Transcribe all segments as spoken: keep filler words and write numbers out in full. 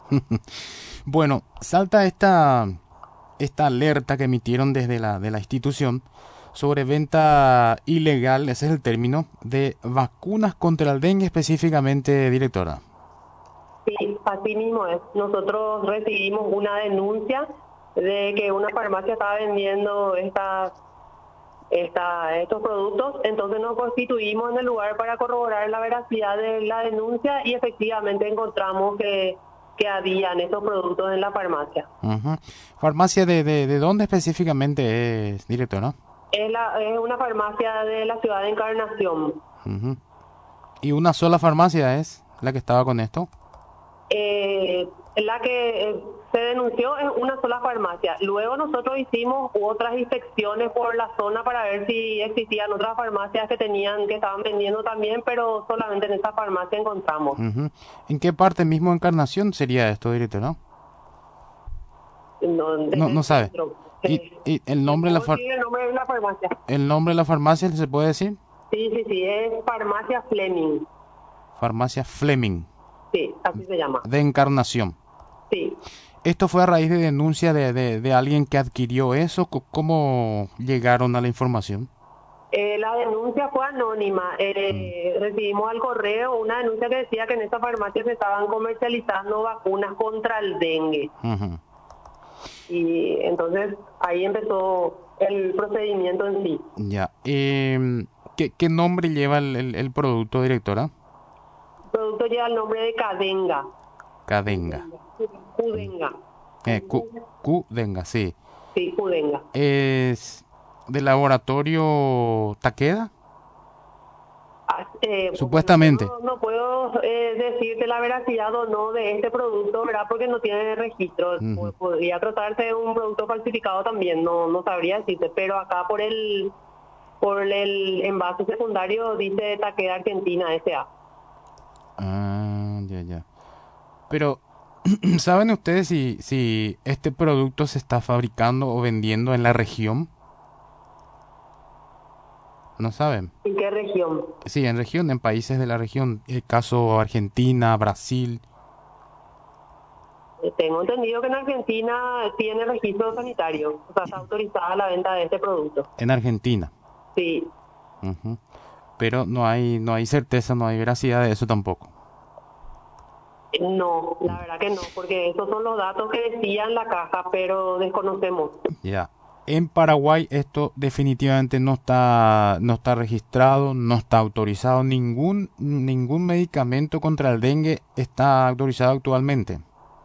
Bueno, salta esta, esta alerta que emitieron desde la, de la institución sobre venta ilegal, ese es el término, de vacunas contra el dengue específicamente, directora. Sí, así mismo es. Nosotros recibimos una denuncia de que una farmacia estaba vendiendo estas, esta, estos productos, entonces nos constituimos en el lugar para corroborar la veracidad de la denuncia y efectivamente encontramos que, que habían estos productos en la farmacia. Ujú. ¿Farmacia de, de, de dónde específicamente es, directora? Es, la, es una farmacia de la ciudad de Encarnación. Ujú. ¿Y una sola farmacia es la que estaba con esto? Eh, la que eh, se denunció es una sola farmacia. Luego nosotros hicimos otras inspecciones por la zona para ver si existían otras farmacias que tenían, que estaban vendiendo también, pero solamente en esa farmacia encontramos. Ujú. ¿En qué parte mismo de Encarnación sería esto, directora? No, No, desde no el sabe. centro. ¿Y, Eh, y el ¿Le nombre de la puedo far- decir el nombre de la farmacia? el nombre de la farmacia se puede decir? Sí, sí, sí, es Farmacia Fleming. Farmacia Fleming, Sí, así se llama. de Encarnación. Sí. ¿Esto fue a raíz de denuncia de, de, de alguien que adquirió eso? C- ¿Cómo llegaron a la información? Eh, la denuncia fue anónima. Mm. Eh, recibimos al correo una denuncia que decía que en esta farmacia se estaban comercializando vacunas contra el dengue. Ujú. Y entonces ahí empezó el procedimiento en sí. Ya. Em, ¿qué, qué nombre lleva el, el- el producto, directora? El producto lleva el nombre de Cadenga. Cadenga. Cudenga. Eh, Q, Qdenga, sí. Sí, Cudenga. ¿Es del laboratorio Takeda? Ah, eh, bueno, yo Supuestamente. no, no puedo eh, decirte la veracidad o no de este producto, ¿verdad? Porque no tiene registro. Ujú. Po- Podría tratarse de un producto falsificado también, no, no sabría decirte. Pero acá por el por el envase secundario dice Takeda Argentina S A. Ah, ya, ya. Pero, ¿saben ustedes si, si este producto se está fabricando o vendiendo en la región? No saben. ¿En qué región? Sí, en región, en países de la región. El caso Argentina, Brasil. Eh, Tengo entendido que en Argentina tiene registro sanitario, o sea, está autorizada la venta de este producto. En Argentina. Sí, Ujú. Pero no hay, no hay certeza, no hay veracidad de eso tampoco. no, la verdad que no, porque esos son los datos que decía en la caja, pero desconocemos. Ya. En Paraguay esto definitivamente no está, no está registrado, no está autorizado. Ningún, ningún medicamento contra el dengue está autorizado actualmente.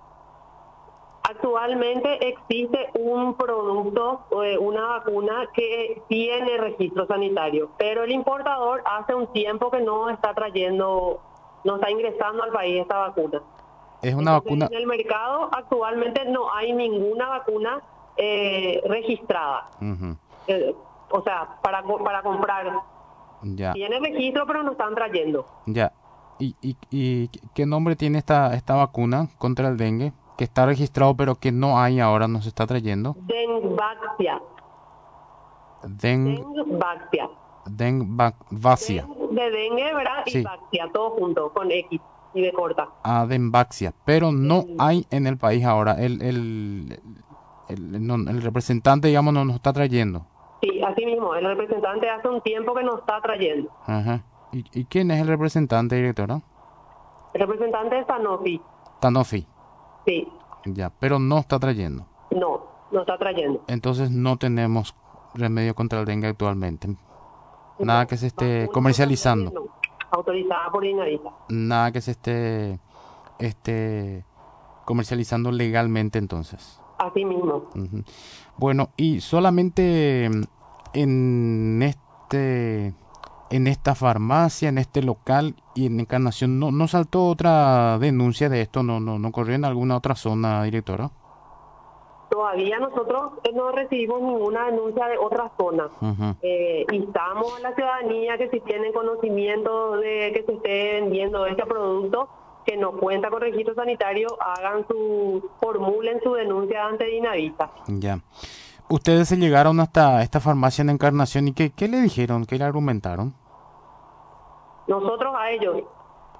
Actualmente existe un producto, eh, una vacuna que tiene registro sanitario, pero el importador hace un tiempo que no está trayendo, no está ingresando al país esta vacuna. Es una Entonces, vacuna. en el mercado actualmente no hay ninguna vacuna eh, registrada. Ujú. Eh, o sea, para, co- para comprar. Ya, Tiene registro, pero no están trayendo. ya. ¿Y, y, y qué nombre tiene esta, esta vacuna contra el dengue? Que está registrado pero que no hay ahora, no se está trayendo. Dengvaxia. Den, Dengvaxia. Denvaxia. Den de dengue, ¿verdad? Y Sí, Vaxia, todo junto, con X y de corta. a Denvaxia. Pero no Den- hay en el país ahora. El, el, el, no- el representante, digamos, no nos está trayendo. Sí, así mismo, el representante hace un tiempo que nos está trayendo. Ajá. ¿Y, y quién es el representante, directora? El representante es Sanofi. Tanofi. Sí, Ya, pero no está trayendo. no, no está trayendo. Entonces no tenemos remedio contra el dengue actualmente. Nada No, que se esté vacuna contra el dengue comercializando. no, autorizada por INAVISA. Nada que se esté, esté comercializando legalmente entonces. Así mismo. Ujú. Bueno, y solamente mm, en este, en esta farmacia, en este local y en Encarnación, no, no saltó otra denuncia de esto, no, no, no corrió en alguna otra zona, directora. Todavía nosotros eh, no recibimos ninguna denuncia de otra zona. Ujú. Eh, instamos a la ciudadanía que si tienen conocimiento de que se esté vendiendo este producto, que no cuenta con registro sanitario, hagan su, formulen su denuncia ante Dinavisa. Ya. Ustedes se llegaron hasta esta farmacia en Encarnación y ¿qué, qué le dijeron? ¿Qué le argumentaron? Nosotros a ellos,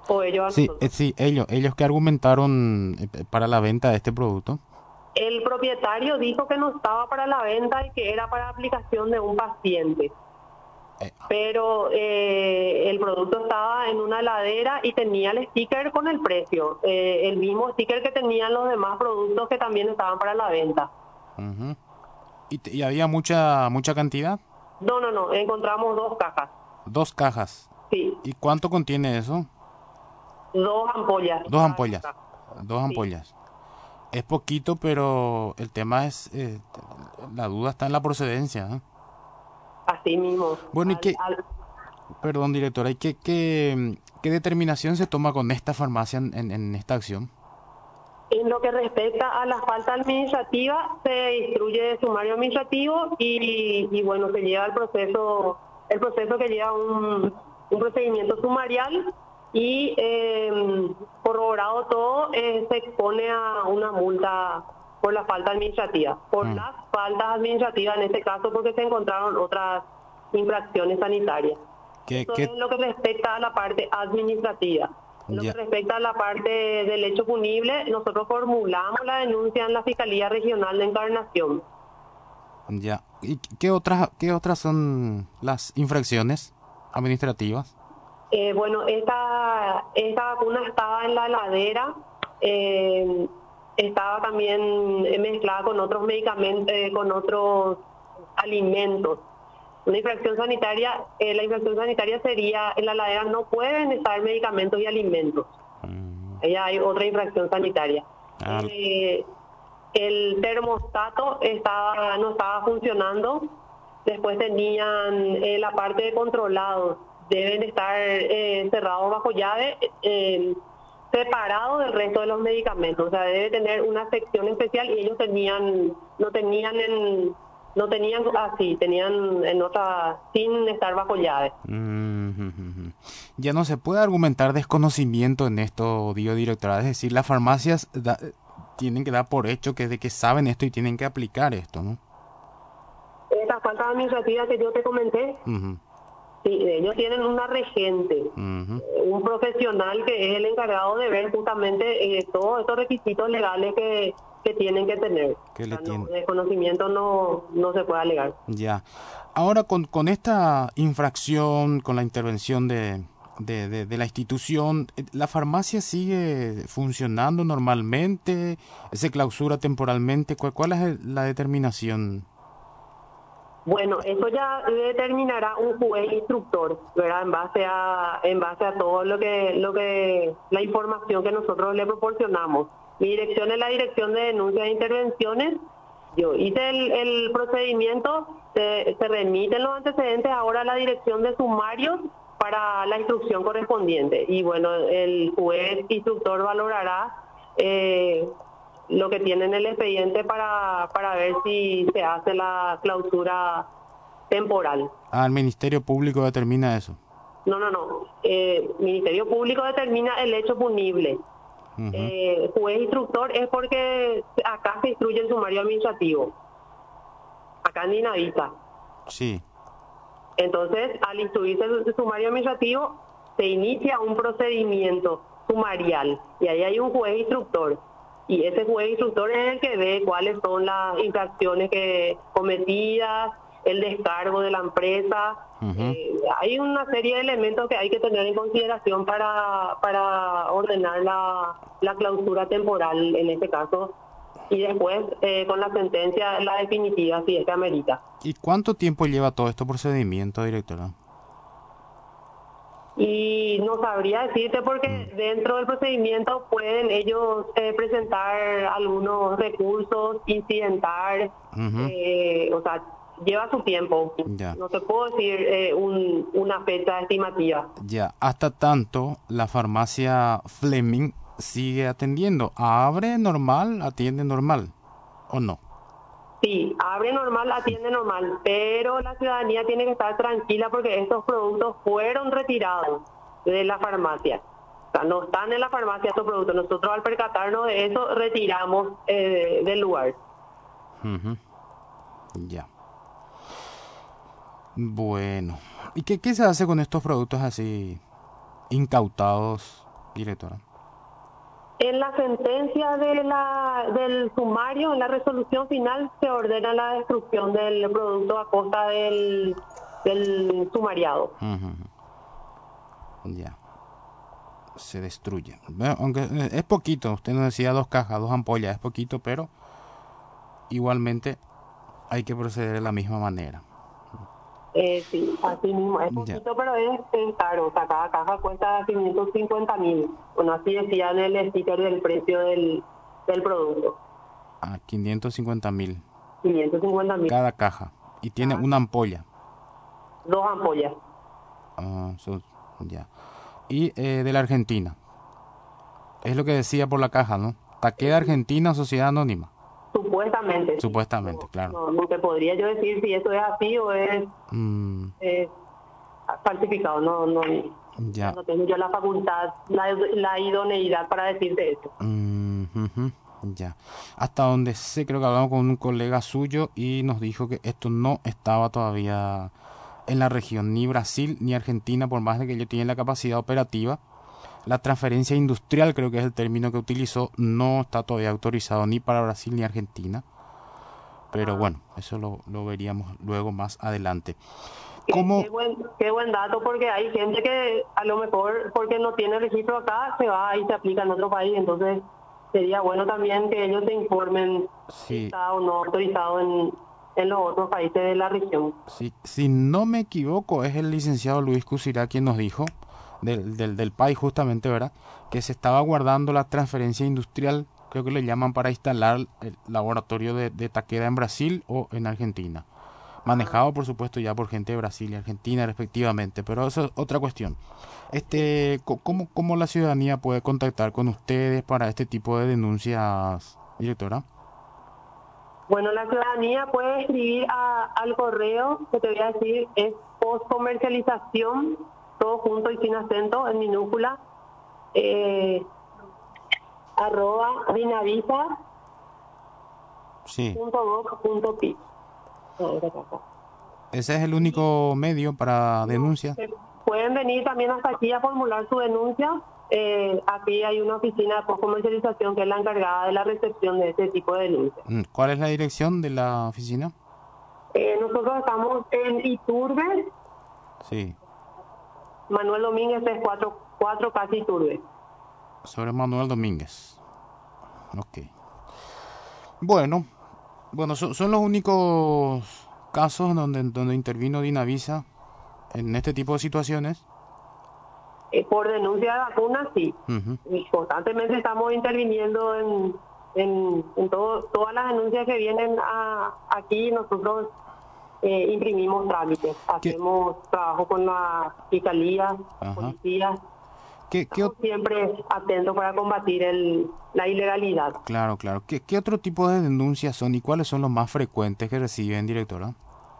o ellos a Sí, eh, nosotros. sí, ellos, ellos que argumentaron eh, para la venta de este producto. El propietario dijo que no estaba para la venta y que era para aplicación de un paciente, Eh, pero eh, el producto estaba en una heladera y tenía el sticker con el precio, eh, el mismo sticker que tenían los demás productos que también estaban para la venta. ujú. ¿Y, te- y había mucha, mucha cantidad? No, no, no, encontramos dos cajas, Dos cajas. sí, ¿Y cuánto contiene eso? dos ampollas Dos cada ampollas. caja, Dos sí, ampollas. Es poquito, pero el tema es, eh, la duda está en la procedencia, ¿eh? así mismo. Bueno, ¿y Al, qué, al, perdón, directora, ¿y qué, qué, qué determinación se toma con esta farmacia en, en- en esta acción? En lo que respecta a la falta administrativa, se instruye sumario administrativo y, y bueno, se lleva el proceso, el proceso que lleva un, un procedimiento sumarial y eh, corroborado todo, eh, se expone a una multa por la falta administrativa, por Mm, las faltas administrativas en este caso porque se encontraron otras infracciones sanitarias. ¿Qué, Eso qué, es lo que respecta a la parte administrativa. En lo que ya, respecta a la parte del hecho punible, nosotros formulamos la denuncia en la Fiscalía Regional de Encarnación. ya. ¿Y qué otras, qué otras son las infracciones administrativas? Eh, bueno, esta, esta vacuna estaba en la heladera, eh, estaba también mezclada con otros medicamentos, eh, con otros alimentos. Una infracción sanitaria, eh, la infracción sanitaria sería, en la heladera no pueden estar medicamentos y alimentos. Mm, Ahí hay otra infracción sanitaria. ah, Eh, el termostato estaba, no estaba funcionando. Después tenían eh, la parte de controlados. Deben estar eh, cerrados bajo llave, eh, separados del resto de los medicamentos. O sea, debe tener una sección especial y ellos tenían, no tenían en, no tenían así, tenían en otra, sin estar bajo llave. mm, mm, mm, mm. Ya no se puede argumentar desconocimiento en esto, digo, directora. Es decir, las farmacias da- tienen que dar por hecho que de que saben esto y tienen que aplicar esto, ¿no? Esta falta administrativa que yo te comenté, Ujú, sí, ellos tienen una regente, ujú. eh, un profesional que es el encargado de ver justamente eh, todos estos requisitos legales que, que tienen que tener. Que O le sea, no, tienen. desconocimiento no, no se puede alegar. Ya. Ahora con, con esta infracción, con la intervención de, de, de- de la institución, eh, ¿la farmacia sigue funcionando normalmente? ¿Se clausura temporalmente? ¿Cuál, cuál es el- la determinación? Bueno, eso ya determinará un juez instructor, ¿verdad? En base a, en base a todo lo que, lo que, la información que nosotros le proporcionamos. Mi dirección es la dirección de denuncias e intervenciones. Yo hice el, el procedimiento, se, se remiten los antecedentes ahora a la dirección de sumarios para la instrucción correspondiente. Y bueno, el juez instructor valorará eh, lo que tiene en el expediente para, para ver si se hace la clausura temporal. Ah, el Ministerio Público determina eso. No, no, no. Eh, Ministerio Público determina el hecho punible. Ujú. Eh, juez instructor es porque acá se instruye el sumario administrativo, acá en Dinavita. Sí. Entonces, al instruirse el sumario administrativo, se inicia un procedimiento sumarial y ahí hay un juez instructor. Y ese juez instructor es el que ve cuáles son las infracciones que cometidas, el descargo de la empresa. Ujú. Eh, hay una serie de elementos que hay que tener en consideración para, para ordenar la, la clausura temporal en este caso. Y después, eh, con la sentencia, la definitiva, si es que amerita. ¿Y cuánto tiempo lleva todo este procedimiento, directora? Y no sabría decirte Mm. porque dentro del procedimiento pueden ellos eh, presentar algunos recursos, incidentar, Ujú. eh, o sea, lleva su tiempo. Ya. No te puedo decir eh, un, una fecha estimativa. Ya. Hasta tanto, la farmacia Fleming sigue atendiendo. ¿Abre normal? ¿Atiende normal? ¿O no? Sí, abre normal, atiende normal, pero la ciudadanía tiene que estar tranquila porque estos productos fueron retirados de la farmacia. O sea, no están en la farmacia estos productos. Nosotros al percatarnos de eso retiramos eh, del lugar. Ujú. Ya. Bueno. ¿Y qué, qué se hace con estos productos así incautados? directora? En la sentencia de la, del sumario, en la resolución final, se ordena la destrucción del producto a costa del, del sumariado. Uh-huh. Ya. Se destruye. Bueno, aunque es poquito, usted nos decía dos cajas, dos ampollas, es poquito, pero igualmente hay que proceder de la misma manera. Eh, sí, así mismo, es poquito, ya. Pero es, es caro, o sea, cada caja cuesta quinientos cincuenta mil, bueno, así decía en el sticker del precio del, del producto. Ah, quinientos cincuenta mil. quinientos cincuenta mil. Cada caja. Y tiene ah. una ampolla. Dos ampollas. Ah, so, ya. Y eh, de la Argentina. Es lo que decía por la caja, ¿no? Taqueda Argentina, Sociedad Anónima. Supuestamente. Supuestamente, sí. no, claro. No, no te podría yo decir si eso es así o es mm. eh, falsificado. No, no, ya. no tengo yo la facultad, la, la idoneidad para decirte eso. Mm, uh-huh. Ya. Hasta donde sé, creo que hablamos con un colega suyo y nos dijo que esto no estaba todavía en la región, ni Brasil ni Argentina, por más de que ellos tienen la capacidad operativa. La transferencia industrial, creo que es el término que utilizó, no está todavía autorizado ni para Brasil ni Argentina. Pero ah. bueno, eso lo, lo veríamos luego más adelante. ¿Cómo? Qué, qué, buen, qué buen dato, porque hay gente que a lo mejor, porque no tiene registro acá, se va y se aplica en otro país. Entonces, sería bueno también que ellos se informen sí. si está o no autorizado en, en los otros países de la región. Sí, si no me equivoco, es el licenciado Luis Cusirá quien nos dijo, del, del, del país justamente, ¿verdad?, que se estaba guardando la transferencia industrial, creo que le llaman, para instalar el laboratorio de, de Taqueda en Brasil o en Argentina. Manejado, por supuesto, ya por gente de Brasil y Argentina, respectivamente, pero eso es otra cuestión. Este, ¿cómo, cómo la ciudadanía puede contactar con ustedes para este tipo de denuncias, directora? Bueno, la ciudadanía puede escribir a, al correo, que te voy a decir, es postcomercialización, todo junto y sin acento, en minúscula, eh, arroba dinavisa sí. punto gov punto pi. ¿Ese es el único medio para denuncia? No, pueden venir también hasta aquí a formular su denuncia. Eh, aquí hay una oficina de postcomercialización que es la encargada de la recepción de este tipo de denuncias. ¿Cuál es la dirección de la oficina? Eh, nosotros estamos en Iturbe. Sí. Manuel Domínguez es cuatro, cuatro casi Iturbe. Sobre Manuel Domínguez. Ok. Bueno, bueno, son, son los únicos casos donde, donde intervino Dinavisa en este tipo de situaciones. Eh, por denuncia de vacunas, sí. Uh-huh. Y constantemente estamos interviniendo en, en, en todo, todas las denuncias que vienen a, aquí. Nosotros eh, imprimimos trámites, hacemos ¿Qué? trabajo con la fiscalía, uh-huh. policía. ¿Qué, qué Estamos siempre atentos para combatir el, la ilegalidad. Claro, claro. ¿Qué, ¿Qué otro tipo de denuncias son y cuáles son los más frecuentes que reciben, directora?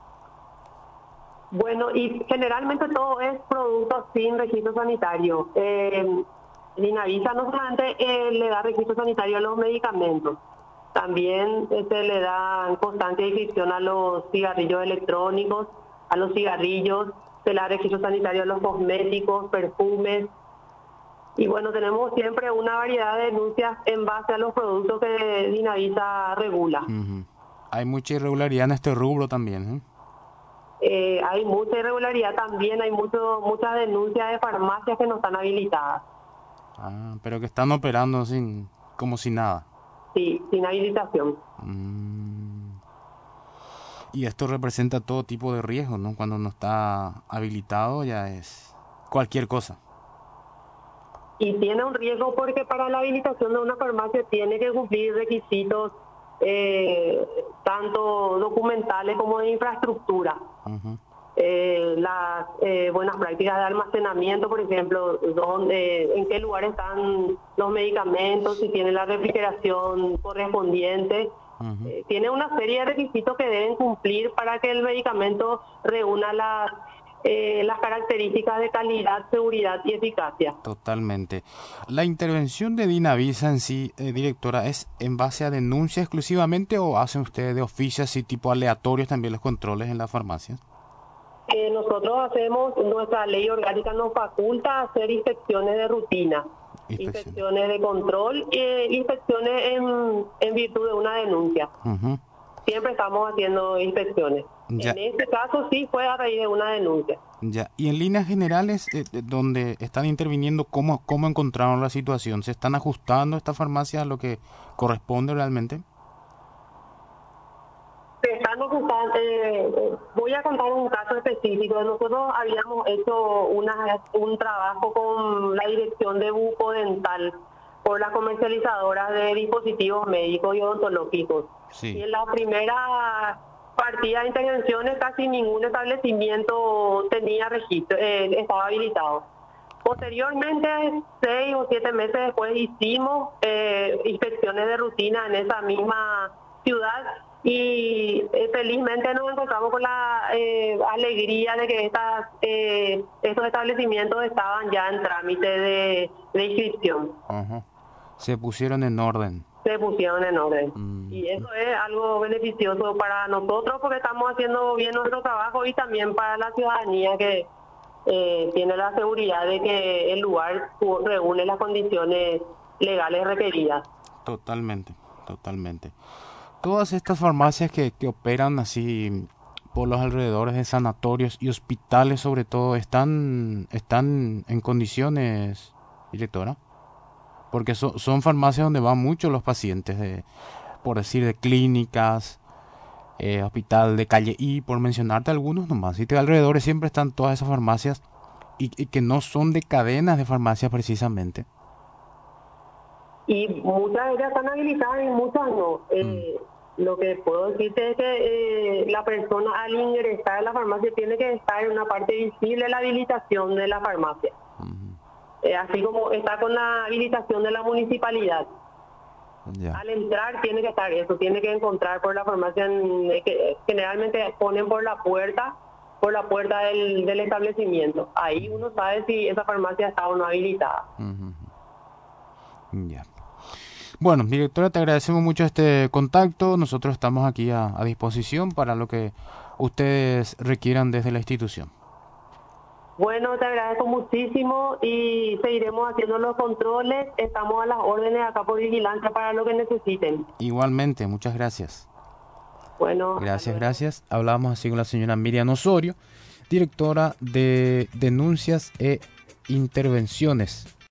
Bueno, y generalmente todo es productos sin registro sanitario. Eh, Dinavisa no solamente eh, le da registro sanitario a los medicamentos, también eh, se le da constante inscripción a los cigarrillos electrónicos, a los cigarrillos, se le da registro sanitario a los cosméticos, perfumes. Y bueno, tenemos siempre una variedad de denuncias en base a los productos que Dinavisa regula. Uh-huh. Hay mucha irregularidad en este rubro también, ¿eh? Eh, hay mucha irregularidad también, hay mucho, muchas denuncias de farmacias que no están habilitadas. Ah, pero que están operando sin, como si nada. Sí, sin habilitación. Mm. Y esto representa todo tipo de riesgo, ¿no? Cuando no está habilitado ya es cualquier cosa. Y tiene un riesgo porque para la habilitación de una farmacia tiene que cumplir requisitos eh, tanto documentales como de infraestructura. Uh-huh. Eh, las eh, buenas prácticas de almacenamiento, por ejemplo, donde, en qué lugar están los medicamentos, si tiene la refrigeración correspondiente. Uh-huh. Eh, tiene una serie de requisitos que deben cumplir para que el medicamento reúna las Eh, las características de calidad, seguridad y eficacia. Totalmente. La intervención de Dinavisa en sí, eh, directora, ¿es en base a denuncia exclusivamente o hacen ustedes de oficio así tipo aleatorios también los controles en las farmacias? Eh, nosotros hacemos, nuestra ley orgánica nos faculta hacer inspecciones de rutina. Inspecciones. inspecciones de control e inspecciones en, en virtud de una denuncia. Ujú. Siempre estamos haciendo inspecciones. Ya. En este caso sí fue a raíz de una denuncia. Ya, y en líneas generales, eh, eh, donde están interviniendo, ¿cómo, cómo encontraron la situación? ¿Se están ajustando estas farmacias a lo que corresponde realmente? Estamos buscando, eh, voy a contar un caso específico. Nosotros habíamos hecho una, un trabajo con la dirección de bucodental por las comercializadoras de dispositivos médicos y odontológicos. Sí. Y en la primera partida de intervenciones casi ningún establecimiento tenía registro, eh, estaba habilitado. Posteriormente, seis o siete meses después, hicimos eh, inspecciones de rutina en esa misma ciudad y eh, felizmente nos encontramos con la eh, alegría de que estas, eh, estos establecimientos estaban ya en trámite de, de inscripción. Ajá. Se pusieron en orden. Se pusieron en orden. Mm. Y eso es algo beneficioso para nosotros porque estamos haciendo bien nuestro trabajo y también para la ciudadanía que eh, tiene la seguridad de que el lugar reúne las condiciones legales requeridas. Totalmente, totalmente. Todas estas farmacias que, que operan así por los alrededores de sanatorios y hospitales sobre todo, ¿están, están en condiciones, directora? Porque so- son farmacias donde van muchos los pacientes, de, por decir, de clínicas, eh, hospital de calle I, por mencionarte algunos nomás. Y de alrededores siempre están todas esas farmacias y, y que no son de cadenas de farmacias precisamente. Y muchas de ellas están habilitadas y muchas no. Eh, Mm. Lo que puedo decirte es que eh, la persona al ingresar a la farmacia tiene que estar en una parte visible de la habilitación de la farmacia. Ujú. Eh, así como está con la habilitación de la municipalidad. Ya. Al entrar tiene que estar eso, tiene que encontrar por la farmacia, en- eh, que generalmente ponen por la puerta, por la puerta del, del establecimiento. Ahí uno sabe si esa farmacia está o no habilitada. Ujú. Ya. Bueno, directora, te agradecemos mucho este contacto. Nosotros estamos aquí a, a disposición para lo que ustedes requieran desde la institución. Bueno, te agradezco muchísimo y seguiremos haciendo los controles. Estamos a las órdenes acá por Vigilancia para lo que necesiten. Igualmente, muchas gracias. Bueno, hasta Gracias, luego. gracias. Hablamos así con la señora Miriam Osorio, directora de Denuncias e Intervenciones